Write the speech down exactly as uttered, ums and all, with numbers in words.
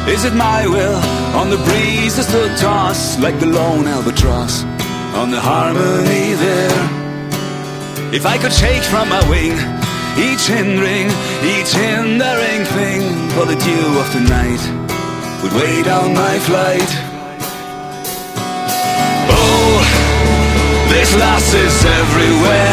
Is it my will? On the breeze that still toss like the lone albatross on the harmony there. If I could shake from my wing each hindering, each hindering thing, for the dew of the night would weigh down my flight. Oh, this loss is everywhere.